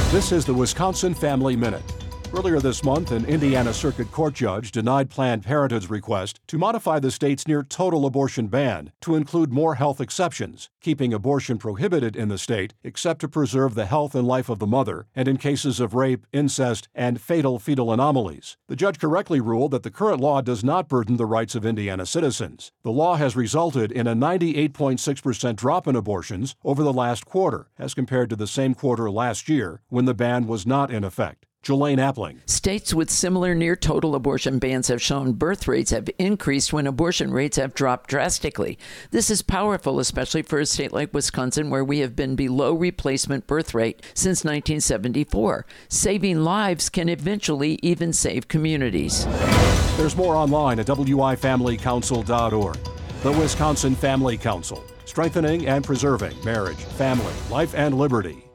This is the Wisconsin Family Minute. Earlier this month, an Indiana Circuit Court judge denied Planned Parenthood's request to modify the state's near-total abortion ban to include more health exceptions, keeping abortion prohibited in the state except to preserve the health and life of the mother and in cases of rape, incest, and fatal fetal anomalies. The judge correctly ruled that the current law does not burden the rights of Indiana citizens. The law has resulted in a 98.6% drop in abortions over the last quarter, as compared to the same quarter last year when the ban was not in effect. Jelaine Appling. States with similar near-total abortion bans have shown birth rates have increased when abortion rates have dropped drastically. This is powerful, especially for a state like Wisconsin, where we have been below replacement birth rate since 1974. Saving lives can eventually even save communities. There's more online at wifamilycouncil.org. The Wisconsin Family Council, strengthening and preserving marriage, family, life, and liberty.